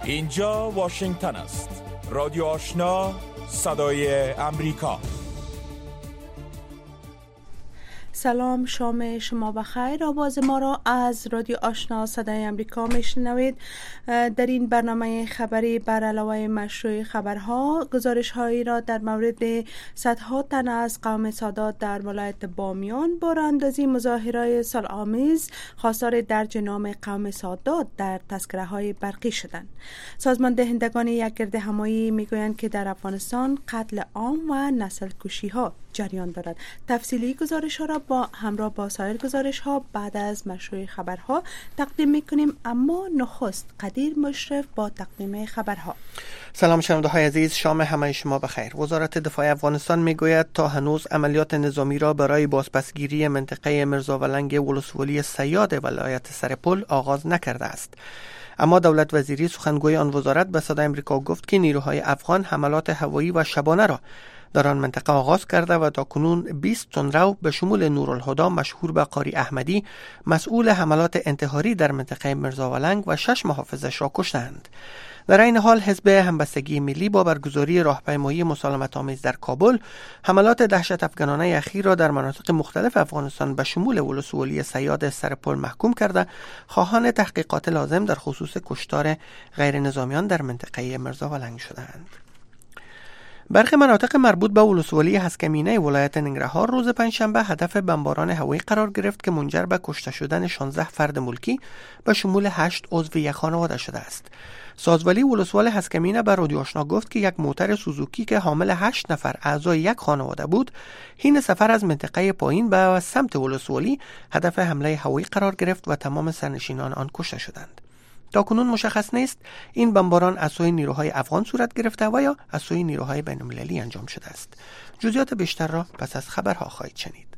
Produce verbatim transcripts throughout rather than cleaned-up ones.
اینجا واشنگتن است. رادیو آشنا، صدای امریکا. سلام، شام شما بخیر. آواز ما را از رادیو آشنا صدای امریکا میشنوید. در این برنامه خبری بر علاوه مشروع خبرها، گزارش هایی را در مورد صدها تن از قوم سادات در ولایت بامیان باراندازی مظاهره سال‌آمیز خواستار درج نام قوم سادات در تذکره های برقی شدند. سازمان دهندگان یک گردهمایی میگویند که در افغانستان قتل عام و نسل کشی ها جریان دارد. تفصیلی گزارش ها را با همراه با سایر گزارش ها بعد از مشروع خبرها تقدیم میکنیم، اما نخست قدیر مشرف با تقدیم خبرها. سلام شنونده های عزیز، شام همه شما بخیر. وزارت دفاع افغانستان میگوید تا هنوز عملیات نظامی را برای بازپسگیری منطقه مرزاولنگ ولسوالی سیاد ولایت سرپل آغاز نکرده است. اما دولت وزیری سخنگوی آن وزارت به صدای امریکا گفت که نیروهای افغان حملات هوایی و شبانه را در آن منطقه آغاز کرده و تاکنون بیست تندرو به شمول نورالهدی مشهور به قاری احمدی مسئول حملات انتحاری در منطقه مرزاولنگ و شش محافظش را کشتند. در این حال حزب همبستگی ملی با برگزاری راهپیمایی مسالمت آمیز در کابل حملات دهشت افغانانه اخیر را در مناطق مختلف افغانستان به شمول ولسوالی سیاد سرپل محکوم کرده، خواهان تحقیقات لازم در خصوص کشتار غیر نظامیان در منطقه مرزاولنگ شدند. برخی مناطق مربوط به ولسوالی هسکمینه ولایت ننگرهار روز پنجشنبه هدف بمباران هوایی قرار گرفت که منجر به کشته شدن شانزده فرد ملکی به شمول هشت عضو یک خانواده شده است. سازولی ولسوال هسکمینه به رادیو آشنا گفت که یک موتر سوزوکی که حامل هشت نفر اعضای یک خانواده بود، حین سفر از منطقه پایین به سمت ولسوالی هدف حمله هوایی قرار گرفت و تمام سرنشینان آن کشته شدند. تاکنون مشخص نیست این بمباران از سوی نیروهای افغان صورت گرفته و یا از سوی نیروهای بین‌المللی انجام شده است. جزئیات بیشتر را پس از خبرها خواهید شنید.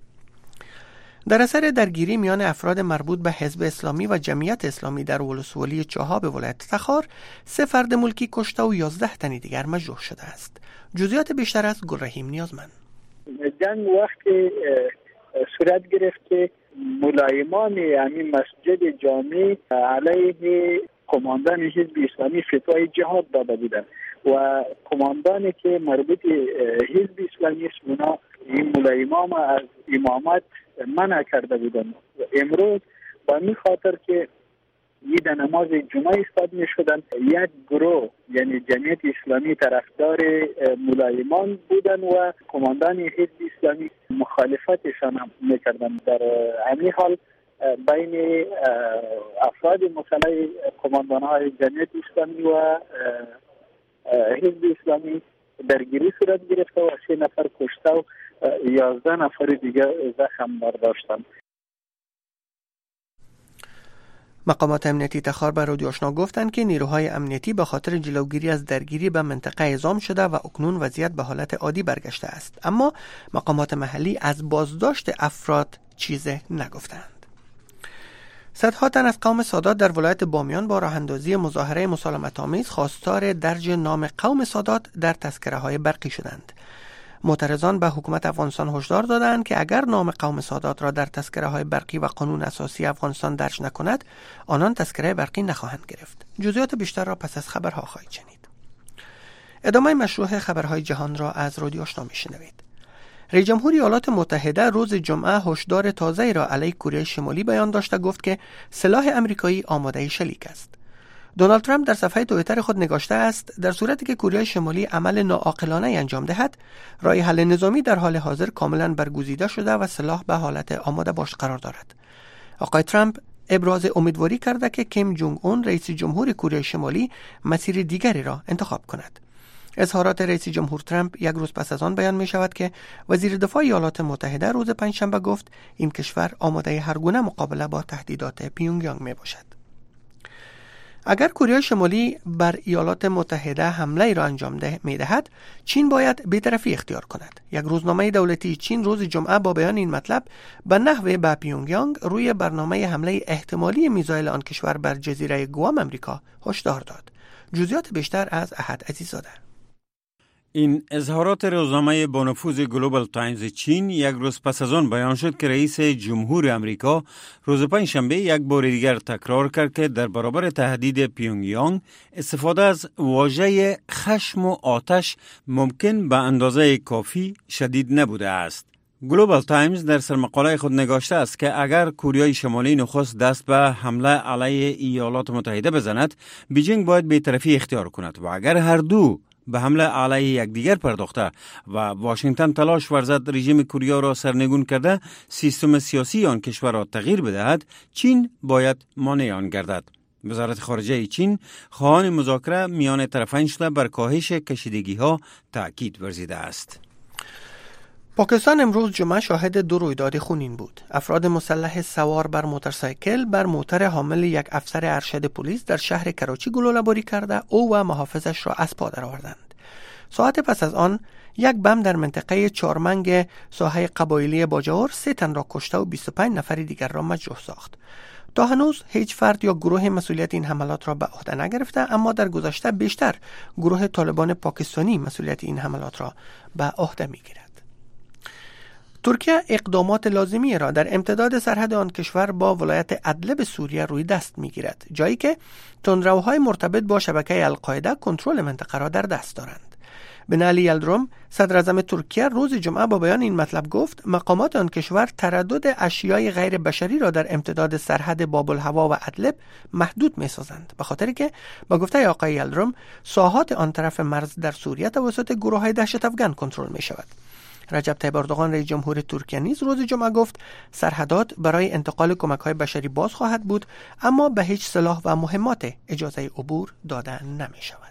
در اثر درگیری میان افراد مربوط به حزب اسلامی و جمعیت اسلامی در ولسوالی چهاب ولایت تخار، سه فرد ملکی کشته و یازده تن دیگر مجروح شده است. جزئیات بیشتر از گلرحیم نیازمند. جنگ وقتی صورت گرفت که ملایمان همین مسجد جامع علیه کماندان حزب اسلامی فتوای جهاد داده بودند و کماندانی که مربوط حزب اسلامی است اونا این ملایمان از امامت منع کرده بودند. امروز با این خاطر که عید نماز جمعه ایستاد می شدن، یک گروه یعنی جمعیت اسلامی طرفدار ملایمان بودن و کماندان حزب اسلامی مخالفتشان هم میکردن. در همین حال بین افراد مسلح کماندان های جمعیت اسلامی و حزب اسلامی درگیری صورت گرفته و سه نفر کشته و یازده نفر دیگر زخم برداشتند. مقامات امنیتی تخار به رادیو آشنا گفتند که نیروهای امنیتی به خاطر جلوگیری از درگیری به منطقه اعزام شده و اکنون وضعیت به حالت عادی برگشته است، اما مقامات محلی از بازداشت افراد چیزی نگفتند. صدها تن از قوم سادات در ولایت بامیان با راه اندازی مظاهره مسالمت آمیز خواستار درج نام قوم سادات در تذکره های برقی شدند. معترضان به حکومت افغانستان هشدار دادند که اگر نام قوم سادات را در تذکره های برقی و قانون اساسی افغانستان درج نکند، آنان تذکره برقی نخواهند گرفت. جزئیات بیشتر را پس از خبرها خواهید شنید. ادامه مشروع خبرهای جهان را از رادیو آشنا میشنوید. رئیس جمهور ایالات متحده روز جمعه هشدار تازه‌ای را علیه کره شمالی بیان داشته، گفت که سلاح آمریکایی آماده شلیک است. دونالد ترامپ در صفحه توییتر خود نگاشته است در صورتی که کره شمالی عمل ناعاقلانه انجام دهد، راه حل نظامی در حال حاضر کاملا برگزیده شده و سلاح به حالت آماده باش قرار دارد. آقای ترامپ ابراز امیدواری کرده که کیم جونگ اون رئیس جمهور کره شمالی مسیر دیگری را انتخاب کند. اظهارات رئیس جمهور ترامپ یک روز پس از آن بیان می شود که وزیر دفاع ایالات متحده روز پنجشنبه گفت این کشور آماده هر گونه مقابله با تهدیدات پیونگیانگ می باشد. اگر کره شمالی بر ایالات متحده حمله را انجام ده می دهد، چین باید بی‌طرفی اختیار کند. یک روزنامه دولتی چین روز جمعه با بیان این مطلب به نحو به پیونگیانگ روی برنامه حمله احتمالی میزایل آن کشور بر جزیره گوام امریکا هشدار داد. جزئیات بیشتر از احد عزیزاده. این اظهارات روزنامه با نفوذ گلوبال تایمز چین یک روز پس از آن بیان شد که رئیس جمهور امریکا روز پنجشنبه یک بار دیگر تکرار کرد که در برابر تهدید پیونگیانگ استفاده از واژه خشم و آتش ممکن به اندازه کافی شدید نبوده است. گلوبال تایمز در سرمقاله خود نگاشته است که اگر کوریای شمالی نخست دست به حمله علیه ایالات متحده بزند، بیجینگ باید بی‌طرفی اختیار کند و اگر هر دو به حمله علیه یکدیگر پرداخته و واشنگتن تلاش ورزد رژیم کوریا را سرنگون کرده سیستم سیاسی آن کشور را تغییر بدهد، چین باید مانع آن گردد. وزارت خارجه چین خواهان مذاکره میان طرفین شده بر کاهش کشیدگی ها تاکید ورزیده است. پاکستان امروز جمعه شاهد دو رویداد خونین بود. افراد مسلح سوار بر موتورسایکل بر موتر حامل یک افسر ارشد پلیس در شهر کراچی گلوله‌باری کرده او و محافظش را از پا درآوردند. ساعت پس از آن یک بم در منطقه چارمنگ ساحه قبایلی باجور سه تن را کشته و بیست و پنج نفر دیگر را مجروح ساخت. تا هنوز هیچ فرد یا گروه مسئولیت این حملات را به عهده نگرفته، اما در گذشته بیشتر گروه طالبان پاکستانی مسئولیت این حملات را به عهده می‌گیرد. ترکیه اقدامات لازمی را در امتداد سرحد آن کشور با ولایت ادلب سوریه روی دست می‌گیرد، جایی که تندروهای مرتبط با شبکه القاعده کنترل منطقه را در دست دارند. بنالی یلدروم صدر اعظم ترکیه روز جمعه با بیان این مطلب گفت مقامات آن کشور تردد اشیای غیر بشری را در امتداد سرحد باب الهوا و ادلب محدود می‌سازند، به خاطری که با گفته آقای یلدروم ساحات آن طرف مرز در سوریه توسط گروه‌های دهشت افکن کنترل می‌شود. رجب طیب اردوغان رئیس جمهور ترکیه نیز روز جمعه گفت سرحدات برای انتقال کمک‌های بشری باز خواهد بود، اما به هیچ سلاح و مهمات اجازه عبور داده نمی‌شود.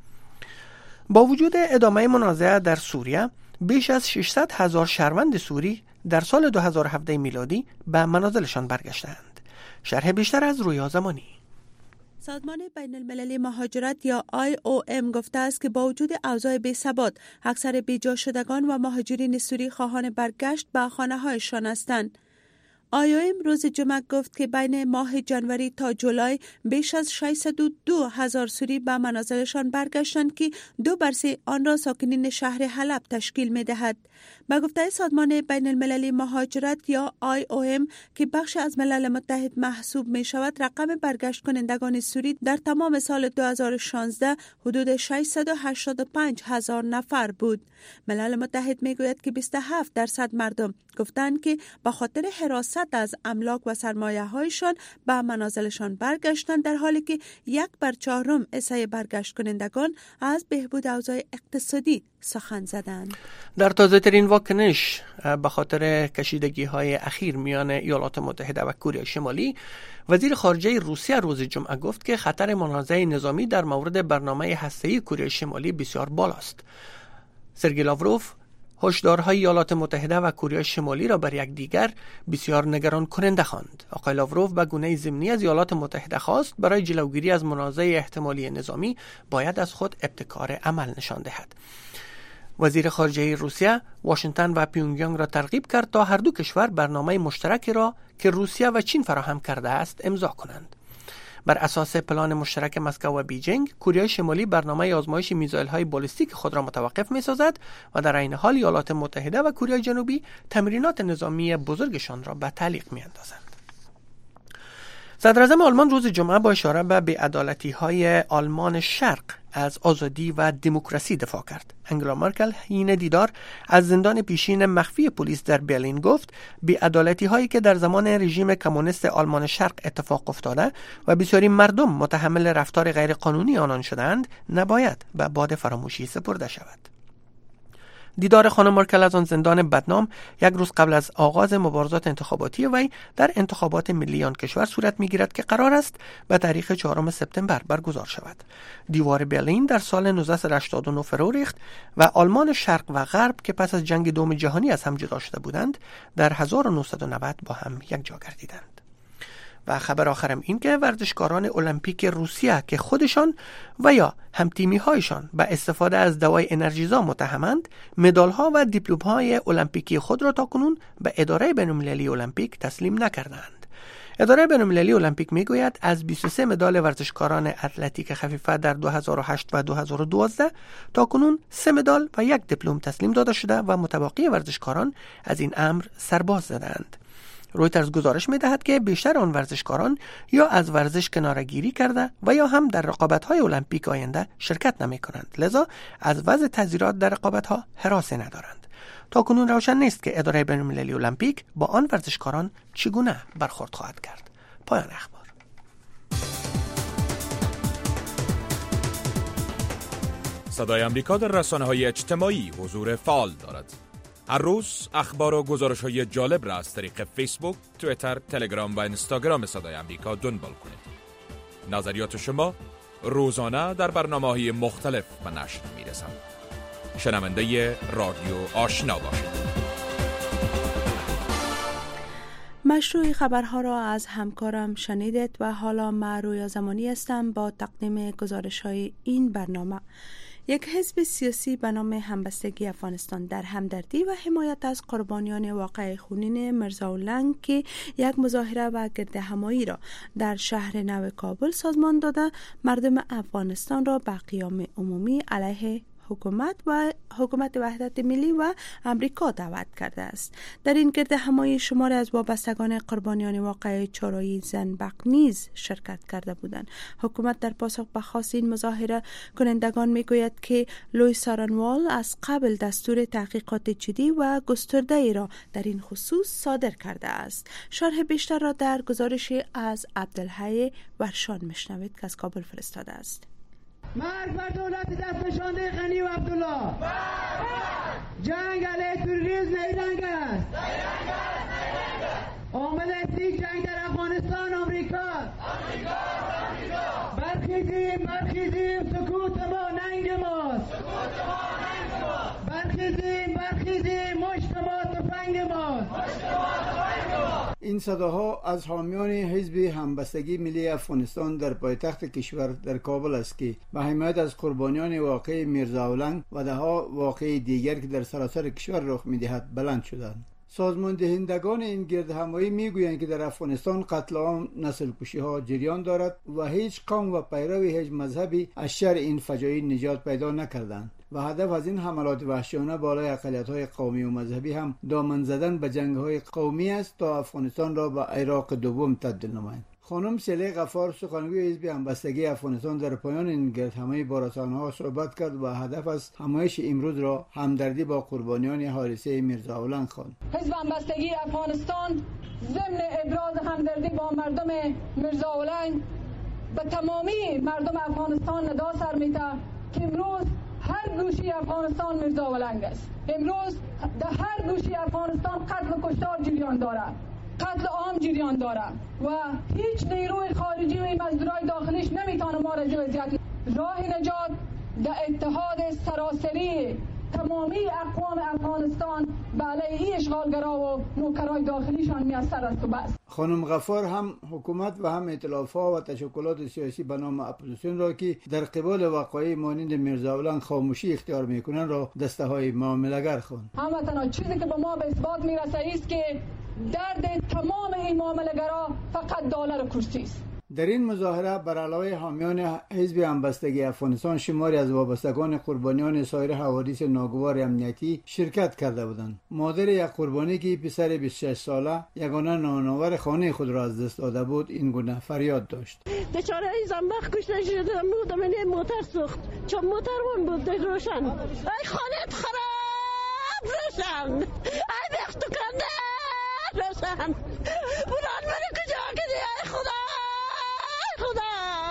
با وجود ادامه منازعه در سوریه، بیش از ششصد هزار شهروند سوری در سال دو هزار و هفده میلادی به منازلشان برگشتند. شرح بیشتر از رویا زمانی. سازمان بین المللی مهاجرت یا آی او ام گفته است که با وجود اوضاع بی‌ثبات، اکثر بیجا شدگان و مهاجرین سوری خواهان برگشت به خانه‌هایشان هستند. آی او ام روز جمعه گفت که بین ماه جنوری تا جولای بیش از ششصد و دو هزار سوری به منازلشان برگشتند که دو بر سه آن را ساکنین شهر حلب تشکیل می‌دهد. به گفته سازمان بین المللی مهاجرت یا آی او ام که بخش از ملل متحد محسوب می شود، رقم برگشت کنندگان سوری در تمام سال دو هزار و شانزده حدود ششصد و هشتاد و پنج هزار نفر بود. ملل متحد می گوید که بیست و هفت درصد مردم گفتند که به خاطر حراست از املاک و سرمایه هایشان به منازلشان برگشتند، در حالی که یک بر چهارم حصه برگشت کنندگان از بهبود اوضاع اقتصادی سخن زدند. در تازه ترین واکنش به خاطر کشیدگی های اخیر میان ایالات متحده و کره شمالی، وزیر خارجه روسیه روز جمعه گفت که خطر منازعه نظامی در مورد برنامه هسته‌ای کره شمالی بسیار بالاست. سرگئی لاوروف هشدارهای ایالات متحده و کره شمالی را بر یکدیگر بسیار نگران کننده خواند. آقای لاوروف به گونه ضمنی از ایالات متحده خواست برای جلوگیری از منازعه احتمالی نظامی باید از خود ابتکار عمل نشان دهد. وزیر خارجه روسیه واشنگتن و پیونگیانگ را ترغیب کرد تا هر دو کشور برنامه مشترکی را که روسیه و چین فراهم کرده است امضا کنند. بر اساس پلان مشترک مسکو و بیجینگ، کره شمالی برنامه آزمایش میزایل‌های بالستیک خود را متوقف می‌سازد و در عین حال ایالات متحده و کره جنوبی تمرینات نظامی بزرگشان را به تعلیق می‌اندازند. صدر اعظم آلمان روز جمعه با اشاره به بی‌عدالتی‌های آلمان شرق از آزادی و دموکراسی دفاع کرد. انگلا مرکل حین دیدار از زندان پیشین مخفی پلیس در برلین گفت بی‌عدالتی‌هایی که در زمان رژیم کمونیست آلمان شرق اتفاق افتاده و بسیاری مردم متحمل رفتار غیرقانونی آنان شدند نباید به باد فراموشی سپرده شود. دیدار خانم مرکل از آن زندان بدنام یک روز قبل از آغاز مبارزات انتخاباتی وی در انتخابات ملی آن کشور صورت می‌گیرد که قرار است به تاریخ چهارم سپتامبر برگزار شود. دیوار برلین در سال نوزده هشتاد و نه فرو ریخت و آلمان شرق و غرب که پس از جنگ دوم جهانی از هم جدا شده بودند در هزار و نهصد و نود با هم یک جا گردیدند. و خبر آخرم این که ورزشکاران المپیک روسیه که خودشان و یا همتیمی هایشان به استفاده از دوای انرژیزا متهمند، مدال ها و دیپلم های المپیکی خود را تاکنون به اداره بین‌المللی المپیک تسلیم نکردند. اداره بین‌المللی المپیک میگوید از بیست و سه مدال ورزشکاران اتلتیک خفیفه در دو هزار و هشت و دو هزار و دوازده تا کنون سه مدال و یک دیپلم تسلیم داده شده و متبقی ورزشکاران از این امر سرباز زدند. رویترز گزارش می‌دهد که بیشتر آن ورزشکاران یا از ورزش کناره‌گیری کرده و یا هم در رقابت‌های المپیک آینده شرکت نمی‌کنند، لذا از وضع تذیرات در رقابت‌ها هراسی ندارند. تا کنون روشن نیست که اداره بین‌المللی المپیک با آن ورزشکاران چگونه برخورد خواهد کرد. پایان اخبار. صدای آمریکا در رسانه‌های اجتماعی حضور فعال دارد. هر روز اخبار و گزارش‌های جالب را از طریق فیسبوک، توییتر، تلگرام و اینستاگرام صدای آمریکا دنبال کنید. نظریات شما روزانه در برنامه‌های مختلف به نشر می‌رسند. شنونده رادیو آشنا باشید. مشروع خبرها را از همکارم شنیدید و حالا من رویا زمانی هستم با تقدیم گزارش‌های این برنامه. یک حزب سیاسی به نام همبستگی افغانستان در همدردی و حمایت از قربانیان واقع خونین مرزاولنگ که یک مظاهره و گردهمایی را در شهر نو کابل سازمان داده، مردم افغانستان را به قیام عمومی علیه حکومت و حکومت وحدت ملی و امریکا دعوت کرده است. در این گردهمایی شماری از وابستگان قربانیان واقعه چارایی زنبق نیز شرکت کرده بودند. حکومت در پاسخ به خواست این مظاهره کنندگان میگوید که لوی سارنوال از قبل دستور تحقیقات جدی و گسترده ای را در این خصوص صادر کرده است. شرح بیشتر را در گزارشی از عبدالحی ورشان میشنوید که از کابل فرستاده است. مرگ بر دولت دست نشانده غنی و عبدالله. جنگ علیه تروریسم نیرنگ است. عامل اصلی جنگ در افغانستان آمریکاست. برخیزیم برخیزیم سکوت ما ننگ ماست. برخیزیم برخیزیم مشت ما تفنگ ماست. این صداها از حامیان حزب همبستگی ملی افغانستان در پایتخت کشور در کابل است که به حمایت از قربانیان واقع میرزاولنگ و دهها واقع دیگر که در سراسر کشور رخ می‌دهد بلند شدند. سازمان دهندگان این گردهمایی میگویند که در افغانستان قتل عام، نسل کشی ها جریان دارد و هیچ قوم و پیرو هیچ مذهبی از شر این فجایع نجات پیدا نکردند و هدف از این حملات وحشیانه بالای اقلیت‌های قومی و مذهبی هم دامن زدن به جنگ‌های قومی است تا افغانستان را به عراق دوم تبدیل نمایند. خانم سلی غفار سخنگوی حزب همبستگی افغانستان در پایان این گردهمایی با رسانه‌ها صحبت کرد و هدف از همایش امروز را همدردی با قربانیان حادثه میرزاولنگ خواند. حزب همبستگی افغانستان ضمن ابراز همدردی با مردم میرزاولنگ به تمامی مردم افغانستان ندا سر می‌ده که امروز هر گوشی افغانستان میرزاولنگ است. امروز در هر گوشی افغانستان قتل و کشتار جریان دارد، قتل عام جریان دارد و هیچ نیروی خارجی و مزدورای داخلیش نمیتونه ما را وضعیت. راه نجات در اتحاد سراسری تمامی اقوام افغانستان به علیه اشغالگرا و نوکرای داخلیشان میسر است و بس. خانم غفار هم حکومت و هم ائتلاف‌ها و تشکلات سیاسی به نام اپوزیسیون را که در قبال واقعی مانند میرزاولنگ خاموشی اختیار میکنند را دسته های معامله‌گر خواند. هموطنان چیزی که به ما به اثبات میرسه است که درد تمام این معامله‌گرا فقط دلار و کرسی است. در این مظاهره بر علیه حامیان حزب همبستگی افغانستان شماری از وابستگان قربانیان سایر حوادث ناگوار امنیتی شرکت کرده بودند. مادر یک قربانی که پسر بیست و شش ساله یگانه نانآور خانه خود را از دست داده بود این گونه فریاد داشت. بیچاره این زنبق کشته شده بود، من موتور سوخت چون موتور اون بود روشن. ای خانه خراب روشن، ای بخت کنده روشن، بران بری کجا کدی ای خدا خدا.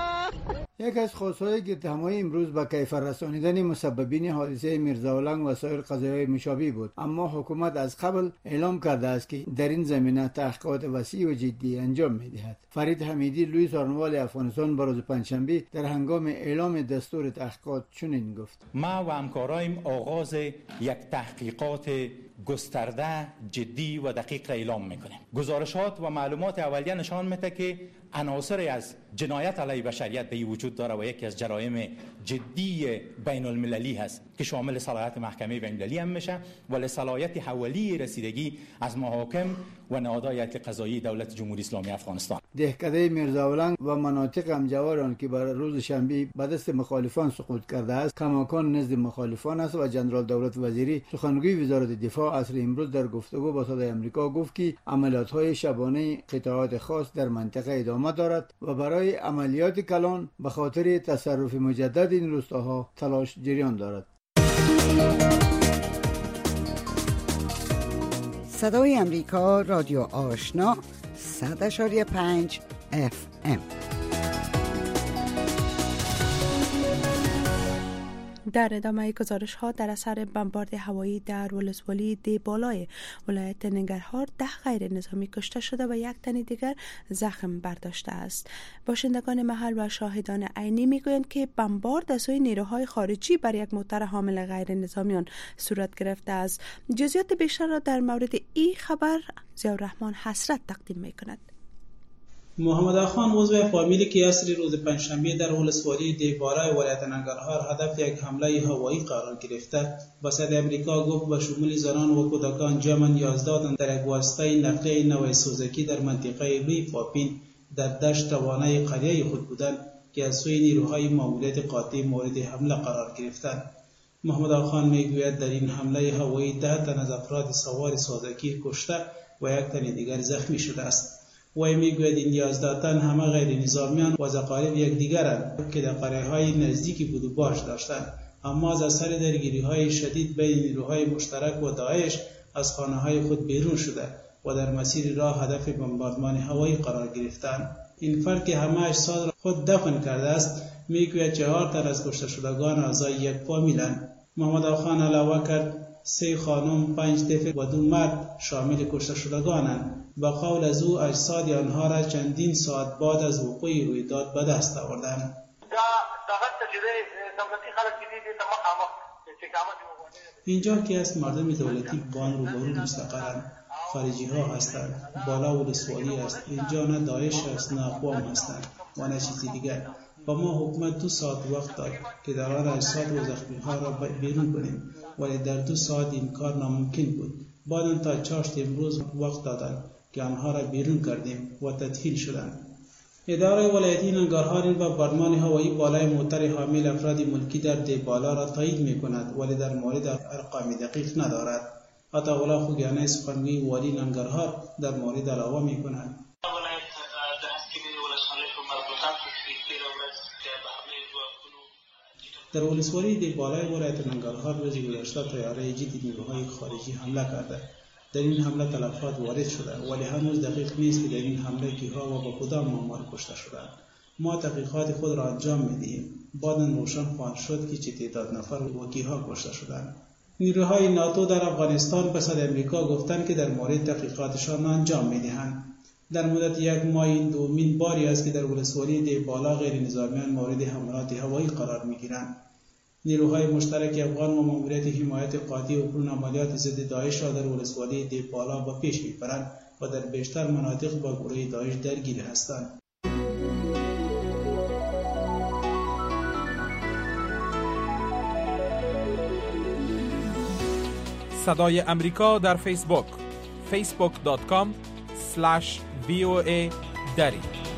یک از خواستهای گردهمایی امروز به کیفر رسانیدن مسببین حادثه میرزاولنگ و سایر قضایای مشابه بود، اما حکومت از قبل اعلام کرده است که در این زمینه تحقیقات وسیع و جدی انجام می‌دهد. فرید حمیدی لوی سارنوال افغانستان بر روز پنجشنبه در هنگام اعلام دستور تحقیقات چنین گفت: ما و همکارایم آغاز یک تحقیقات گسترده، جدی و دقیق اعلام میکنیم. گزارشات و معلومات اولیه نشان میده که عناصری از جنایت علیه بشریت به وجود داره و یکی از جرایم جدی بین المللی هست که شامل صلاحیت محکمه بین‌المللی هم میشه و صلاحیت حوالی رسیدگی از محاکم و نهادهای هیئت قضایی دولت جمهوری اسلامی افغانستان. دهکده میرزاولنگ و مناطق همجوار آن که بر روز شنبه به دست مخالفان سقوط کرده است کماکان نزد مخالفان است و جنرال دولت وزیری سخنگوی وزارت دفاع عصر امروز در گفتگو با صدای آمریکا گفت که عملیات‌های شبانه قطاعات خاص در منطقه ادامه دارد و برای عملیات کلان به خاطر تصرف مجدد این روستاها تلاش جریان دارد. صدای آمریکا رادیو آشنا صد و پنج اف ام. در ادامه گزارش ها در اثر بمبارد هوایی در ولسوالی دیبالای ولایت ننگرهار ده غیر نظامی کشته شده و یک تن دیگر زخم برداشته است. باشندگان محل و شاهدان عینی میگویند که بمبارد از سوی نیروهای خارجی بر یک موتر حامل غیر نظامیان صورت گرفته است. جزئیات بیشتر را در مورد این خبر ضیاءالرحمن حسرت تقدیم میکند. محمد آخان عضو فامیلی که عصر روز پنجشنبه در ولسوالی دیبالای ولایت ننگرهار هدف یک حمله هوایی قرار گرفته با صدای آمریکا گفت با شمول زنان و کودکان جمع یازده در یک واسطه نقلیه نوع سوزکی در منطقه روی فاپین در دشت روانه قریه خود بودند که از سوی نیروهای ماموریت قاطع مورد حمله قرار گرفتند. محمد آخان میگوید در این حمله هوایی ده تن از افراد سوار سوزکی کشته و یک تن دیگر زخمی شده است. وی میگوید این یازده تن همه غیر نظامیان و از اقارب یکدیگرند که در قریه‌های نزدیکی بود و باش داشتند، اما از اثر درگیری‌های شدید بین نیروهای مشترک و داعش از خانه‌های خود بیرون شده و در مسیر راه هدف بمباردمان هوایی قرار گرفتند. این فرد که همه اجساد را خود دفن کرده است میگوید چهار تن از کشته شدگان اعضای یک فامیلند. محمد آخان علاوه کرد سه خانم، پنج طفل و دو مرد شامل کشته شدگانند. با قول از او اجساد آنها را چندین ساعت بعد از وقوع رویداد به دست آوردند. اینجا که است مردم دولتی بان روبرو مستقرند، خارجی ها هستند، بالا ولسوالی است، اینجا نه داعش است نه اقوام هستند و نه چیزی دیگر. و ما حکومت دو ساعت وقت داد که در آن اجساد و زخمی ها را بیرون کنیم، ولی در دو ساعت این کار ناممکن بود. بعد تا چاشت امروز وقت دادند که آنها را بیرون کردیم و تدفین شدند. اداره ولایتی ننگرهار این بمباردمان هوایی بالای موتر حامل افراد ملکی در دیبالا را تایید می‌کند، ولی در مورد ارقام دقیق ندارد. عطاالله خوگیانی سخنگوی والی ننگرهار در مورد علاوه می‌کند. در ولسوالی دیبالای ولایت ننگرهار روز گذشته طیاره جدی نیروهای خارجی حمله کرده. در این حمله تلفات وارد شده، ولی هنوز دقیق نیست که در این حمله کیها و با کدام مامور کشته شدند. ما تحقیقات خود را انجام می‌دهیم. بعداً روشن خواهد شد که چه تعداد نفر و کیها کشته شدند. نیروهای ناتو در افغانستان به صدای آمریکا گفتند که در مورد تحقیقاتشان انجام می‌دهند. در مدت یک ماه این دومین باری است که در ولسوالی دیبالا غیر نظامیان مورد حملات هوایی قرار می‌گیرند. نیروهای مشترک افغان و ماموریت حمایت قاطع اکنون عملیات ضد داعش را در ولسوالی دیبالا به پیش می‌برند و در بیشتر مناطق با گروه داعش درگیر هستند. صدای امریکا در فیسبوک فیسبوک دات کام اسلش وی او ای دری.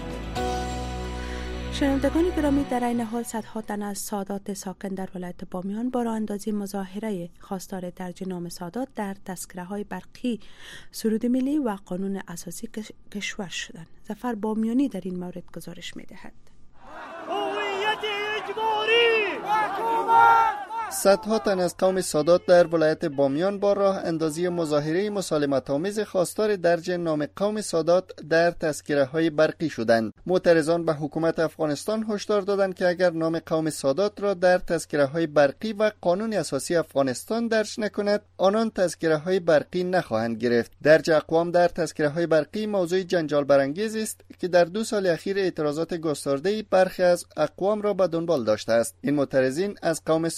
شنوندگان گرامی، در این حال صدها تن از سادات ساکن در ولایت بامیان با راه اندازی مظاهره خواستار درج نام سادات در تذکره های برقی، سرود ملی و قانون اساسی کشور شدند. ظفر بامیانی در این مورد گزارش می دهد. هویت اجباری حکومت. صدها تن از قوم سادات در ولایت بامیان با راه اندازی مظاهره مسالمت‌آمیز خواستار درج نام قوم سادات در تذکره های برقی شدند. معترضان به حکومت افغانستان هشدار دادند که اگر نام قوم سادات را در تذکره های برقی و قانون اساسی افغانستان درج نکند، آنان تذکره های برقی نخواهند گرفت. درج اقوام در تذکره های برقی موضوع جنجال برانگیز است که در دو سال اخیر اعتراضات گسترده برخی از اقوام را به دنبال داشته است. این معترضین از قوم سادات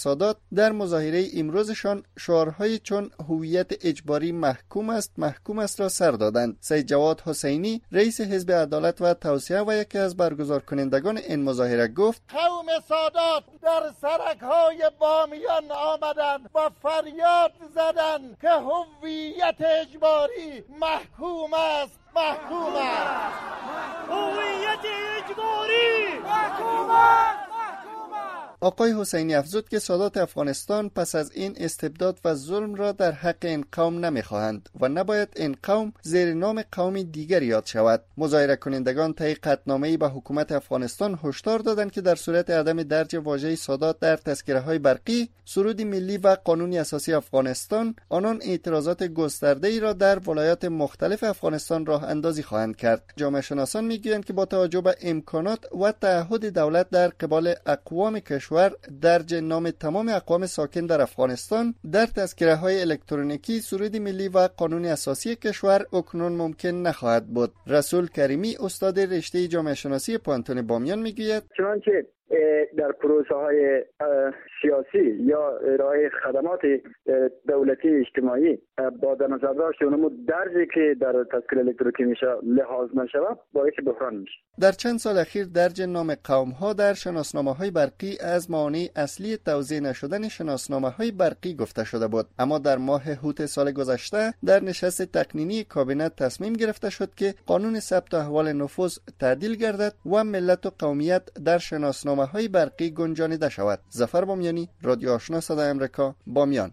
در مظاهره امروزشان شعارهای چون هویت اجباری محکوم است محکوم است را سر دادند. سید جواد حسینی رئیس حزب عدالت و توسعه و یکی از برگزار کنندگان این مظاهره گفت قوم سادات در سرک‌های بامیان آمدند و فریاد زدند که هویت اجباری محکوم است محکوم است هویت اجباری محکوم است. آقای حسینی افزود که سادات افغانستان پس از این استبداد و ظلم را در حق این قوم نمیخواهند و نباید این قوم زیر نام قوم دیگر یاد شود. مظاهره کنندگان طی قطعنامه‌ای به حکومت افغانستان هشدار دادند که در صورت عدم درج واژه سادات در تذکره‌های برقی، سرود ملی و قانون اساسی افغانستان، آنان اعتراضات گسترده‌ای را در ولایات مختلف افغانستان راه اندازی خواهند کرد. جامعه شناسان میگویند که با توجه به امکانات و تعهد دولت در قبال اقوام کشور درج نام تمام اقوام ساکن در افغانستان در تذکره های الکترونیکی سرود ملی و قانون اساسی کشور اکنون ممکن نخواهد بود. رسول کریمی استاد رشته جامعه شناسی پانتون بامیان میگوید چنانچه در پروسه های سیاسی یا ارائه خدمات دولتی اجتماعی با در نظر داشت اونمو درجی که در تذکره الکترونیکی میشه لحاظ نشود باعث بحران میشه. در چند سال اخیر درج نام قوم ها در شناسنامه های برقی از موانع اصلی توزیع نشدن شناسنامه های برقی گفته شده بود، اما در ماه هوت سال گذشته در نشست تقنینی کابینه تصمیم گرفته شد که قانون ثبت احوال نفوس تعدیل گردد و ملت و قومیت در شناسنامه های برقی گنجانیده شود. ظفر بامیانی، رادیو آشنا صدای آمریکا، بامیان.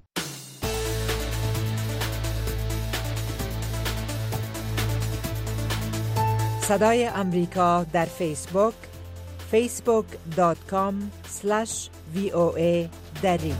صدای آمریکا در فیسبوک فیسبوک دات کام اسلش وی او ای دری.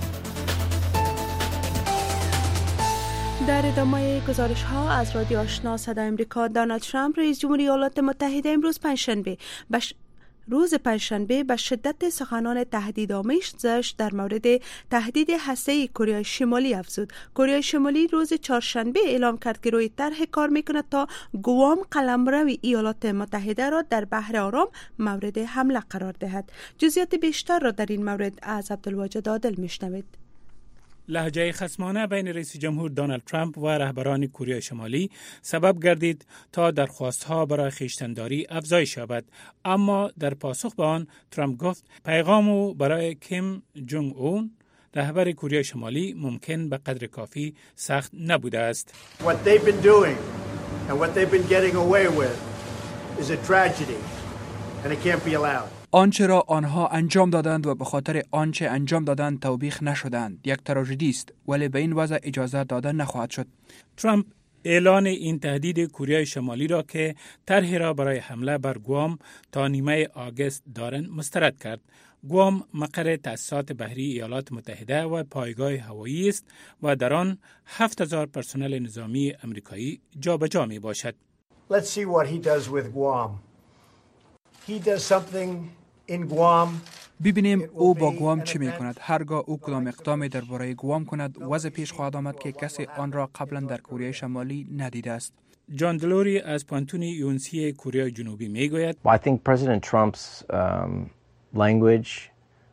در ادامه گزارش ها از رادیو آشنا صدای آمریکا، دونالد ترامپ رئیس جمهوری ایالات متحده امروز پنجشنبه بش روز پنجشنبه به شدت سخنان تهدیدآمیز در مورد تهدید هسته‌ای کره شمالی افزود. کره شمالی روز چهارشنبه اعلام کرد که روی طرح کار میکند تا گوام قلمرو ایالات متحده را در بحر آرام مورد حمله قرار دهد. جزئیات بیشتر را در این مورد از عبدالواجد عادل میشنوید. لهجه خصمانه بین رئیس جمهور دونالد ترامپ و رهبران کره شمالی سبب گردید تا درخواست‌ها برای خویشتن‌داری افزایش یابد، اما در پاسخ به آن ترامپ گفت پیغام او برای کیم جونگ اون رهبر کره شمالی ممکن به قدر کافی سخت نبوده است. What they've been doing and what they've been getting away with is a tragedy and it can't be allowed. آنچه را آنها انجام دادند و به خاطر آنچه انجام دادند توبیخ نشدند یک تراژدی است، ولی به این وضع اجازه داده نخواهد شد. ترامپ اعلان این تهدید کره شمالی را که طرحی را برای حمله بر گوام تا نیمه آگوست دارند مسترد کرد. گوام مقر تأسیسات بحری ایالات متحده و پایگاه هوایی است و در آن هفت هزار پرسنل نظامی امریکایی جابجا می باشد. Let's see what he does with Guam. He does something in Guam. ببینیم او با گوام چه می کند. هرگاه او کدام اقدامی درباره گوام کند وضع پیش خواهد آمد که کسی آن را قبلا در کره شمالی ندیده است. جان دلوری از پانتون یونسی کره جنوبی می گوید I think President Trump's um, language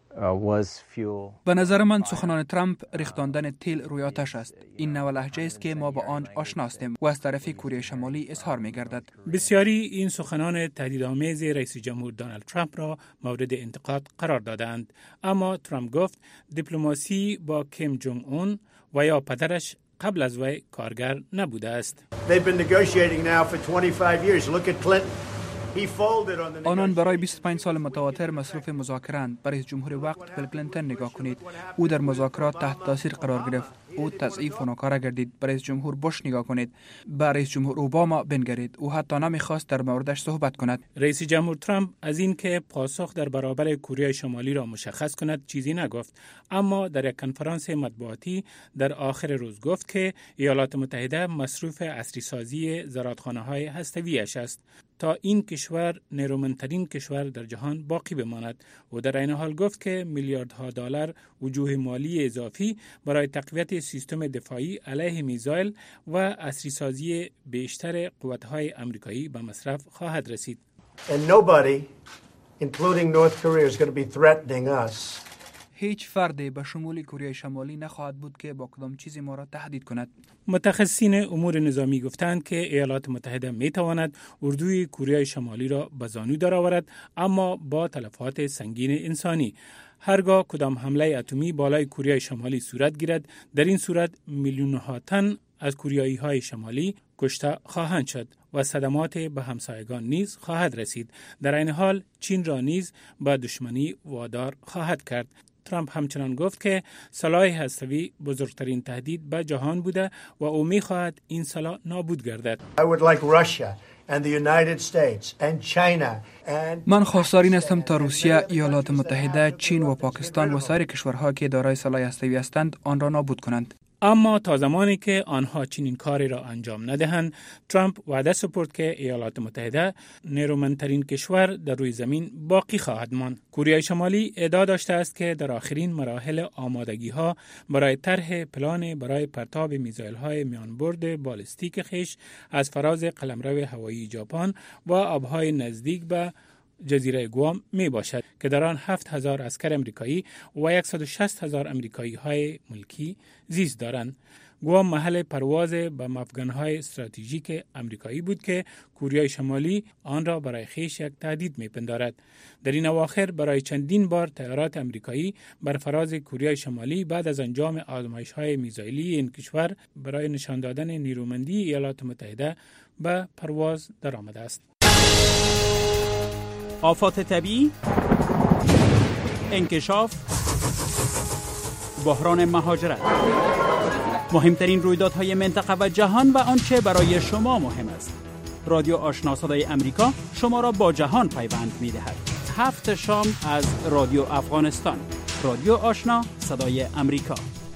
به نظر من سخنان ترامپ ریختاندن تیل روی آتش است. این نوع لهجه است که ما با آن آشنا هستیم و از طرف کره شمالی اظهار می گردد. بسیاری این سخنان تهدیدآمیز رئیس جمهور دونالد ترامپ را مورد انتقاد قرار دادند، اما ترامپ گفت دیپلماسی با کیم جونگ اون و یا پدرش قبل از وی کارگر نبوده است. They've been negotiating now for twenty-five years. Look at Clinton. آنان برای بیست و پنج سال متواتر مصروف مذاکره‌اند. برای جمهور وقت بیل کلینتون نگاه کنید. او در مذاکرات تحت تاثیر قرار گرفت. او تضعیف و ناکاره گردید. برای جمهور بوش نگاه کنید. برای جمهور اوباما بنگرید. او حتی نمیخواست در موردش صحبت کند. رئیس جمهور ترامپ از این که پاسخ در برابر کره شمالی را مشخص کند چیزی نگفت، اما در یک کنفرانس مطبوعاتی در آخر روز گفت که ایالات متحده مصروف عصری سازی زرادخانه‌های هسته‌ای‌اش است تا این کشور نیرومندترین کشور در جهان باقی بماند و در این حال گفت که میلیاردها دلار وجوه مالی اضافی برای تقویت سیستم دفاعی علیه میزایل و عصری سازی بیشتر قوت‌های آمریکایی به مصرف خواهد رسید. And nobody, including North Korea, is going to be threatening us. هیچ فردی به شمول کره شمالی نخواهد بود که با کدام چیزی ما را تهدید کند. متخصصین امور نظامی گفتند که ایالات متحده می تواند اردوی کره شمالی را به زانو درآورد، اما با تلفات سنگین انسانی. هرگاه کدام حمله اتمی بالای کره شمالی صورت گیرد، در این صورت میلیون‌ها تن از کره های شمالی کشته خواهند شد و صدمات به همسایگان نیز خواهد رسید. در این حال چین را نیز به دشمنی وادار خواهد کرد. ترامپ همچنان گفت که سلاح هسته‌ای بزرگترین تهدید به جهان بوده و او می‌خواهد این سلاح نابود گردد. I would like Russia and the United States and China and من خواستار این هستم تا روسیه، ایالات متحده، چین و پاکستان و سایر کشورها که دارای سلاح هسته‌ای هستند آن را نابود کنند. اما تا زمانی که آنها چنین کاری را انجام ندهند، ترامپ وعده سپرد که ایالات متحده نیرومندترین کشور در روی زمین باقی خواهد ماند. کره شمالی ادعا داشته است که در آخرین مراحل آمادگی‌ها برای طرح پلان برای پرتاب میزایل‌های میانبرد بالستیک خویش از فراز قلمرو هوایی ژاپن و آبهای نزدیک به جزیره گوام می باشد که در آن هفت هزار عسکر امریکایی و صد و شصت هزار امریکایی های ملکی زیست دارند. گوام محل پرواز به مفگنهای استراتژیک امریکایی بود که کره شمالی آن را برای خویش یک تهدید می پندارد. در این اواخر برای چندین بار طیارات امریکایی بر فراز کره شمالی بعد از انجام آزمایش های میزایلی این کشور برای نشان دادن نیرومندی ایالات متحده به پرواز درآمده است. آفات طبیعی، انکشاف، بحران مهاجرت، مهمترین رویدادهای منطقه و جهان و آنچه برای شما مهم است. رادیو آشنا صدای امریکا شما را با جهان پیوند می‌دهد. هفت شام از رادیو افغانستان. رادیو آشنا صدای امریکا.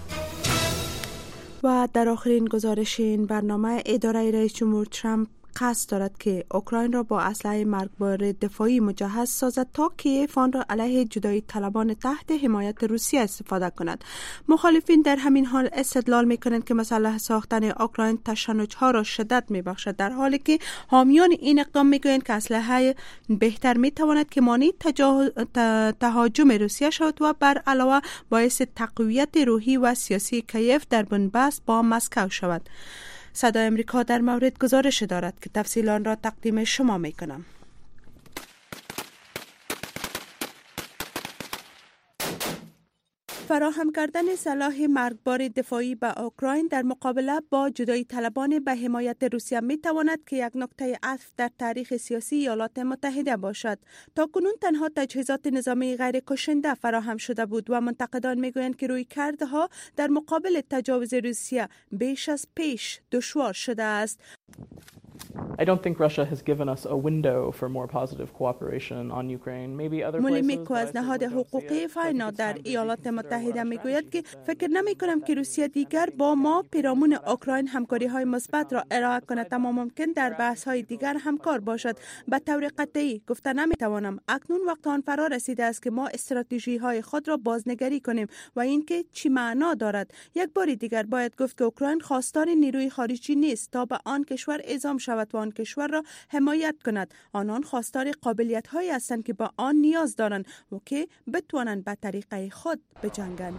و در آخرین گزارش این برنامه، اداره رئیس جمهور ترامپ قصد دارد که اوکراین را با اسلحه مرگبار دفاعی مجهز سازد تا کیف آن را علیه جدایی طلبان تحت حمایت روسیه استفاده کند. مخالفین در همین حال استدلال می‌کنند که مسئله ساختن اوکراین تشنج‌ها را شدت می‌بخشد، در حالی که حامیان این اقدام می‌گویند که اسلحه بهتر می‌تواند که مانع تهاجم روسیه شود و بر علاوه باعث تقویت روحی و سیاسی کیف در بنبست با مسکو شود. صدای امریکا در مورد گزارش دارد که تفصیل آن را تقدیم شما می کنم. فراهم کردن سلاح مرگبار دفاعی به اوکراین در مقابله با جدایی طلبان به حمایت روسیه می تواند که یک نقطه عطف در تاریخ سیاسی ایالات متحده باشد. تا کنون تنها تجهیزات نظامی غیر کشنده فراهم شده بود و منتقدان می گویند که رویکردها در مقابل تجاوز روسیه بیش از پیش دشوار شده است. I don't think Russia has given us a window for more positive cooperation on Ukraine. Maybe other places. مولیمیکو از نهاد حقوقی فاینا در ایالات متحده میگوید که فکر نمی کنم که روسیه دیگر با ما پیرامون اوکراین همکاری های مثبت را ارائه کند، اما ممکن در بحث های دیگر همکار باشد. به طور قطعی گفته نمی توانم. اکنون وقت آن فرا رسیده است که ما استراتژی های خود را بازنگری کنیم و اینکه چی معنا دارد. یک بار دیگر باید گفت که اوکراین خواستار نیروی خارجی نیست تا به آن کشور اعزام شود و آن کشور را حمایت کند. آنان خواستار قابلیت هایی هستند که با آن نیاز دارند و که بتوانند به طریقه خود بجنگند.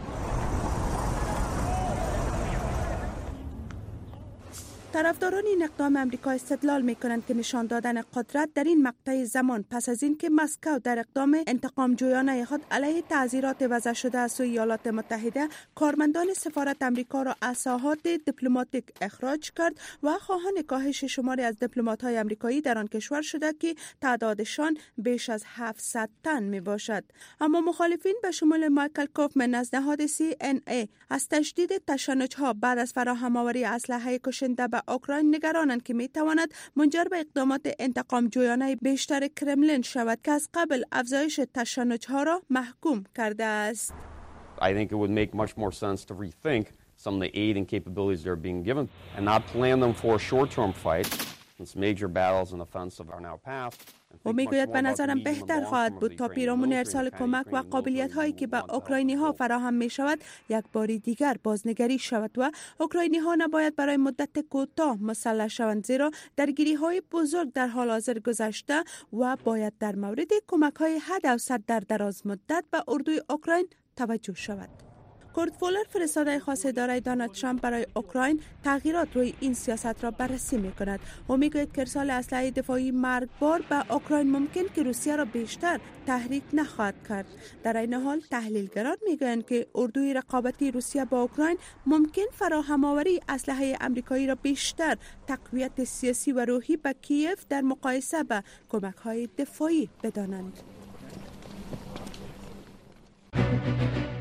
طرفداران این اقدام امریکا استدلال می‌کنند که نشان دادن قدرت در این مقطع زمان پس از اینکه مسکو در اقدام انتقام جویانه خود علیه تعزیرات وضع شده از سوی ایالات متحده کارمندان سفارت امریکا را از ساحات دیپلماتیک اخراج کرد و خواهان کاهش شماری از دیپلمات‌های امریکایی در آن کشور شده که تعدادشان بیش از هفتصد تن میباشد. اما مخالفین به شمول مایکل کوفمن از نهاد سی ان ای از تشدید تشنج‌ها بعد از فراهم آوری اسلحه کشنده به اوکراین نگرانند که میتواند منجر به اقدامات انتقام جویانه بیشتر کرملین شود که از قبل افزایش تشنج‌ها را محکوم کرده است. I think it would make much more sense to rethink some of the aid and capabilities that are being given and not plan them for a short-term fight since major battles and offensive are now past. و میگوید به نظرم بهتر خواهد بود تا پیرامون ارسال کمک و قابلیت هایی که به اوکراینی ها فراهم می شود یک باری دیگر بازنگری شود و اوکراینی ها نباید برای مدت کوتاه مسلح شوند، زیرا درگیری های بزرگ در حال حاضر گذشته و باید در مورد کمک های حد و سر در دراز مدت به اردوی اوکراین توجه شود. کورت فولر فرستاده خاص اداره دونالد ترامپ برای اوکراین تغییرات روی این سیاست را بررسی می کند و می گوید که ارسال اسلحه دفاعی مرگبار به اوکراین ممکن که روسیه را بیشتر تحریک نخواهد کرد. در این حال تحلیلگران می گویند که اردوی رقابتی روسیه با اوکراین ممکن فراهم آوری اسلحه آمریکایی را بیشتر تقویت سیاسی و روحی به کیف در مقایسه به کمک های دفاعی بدانند.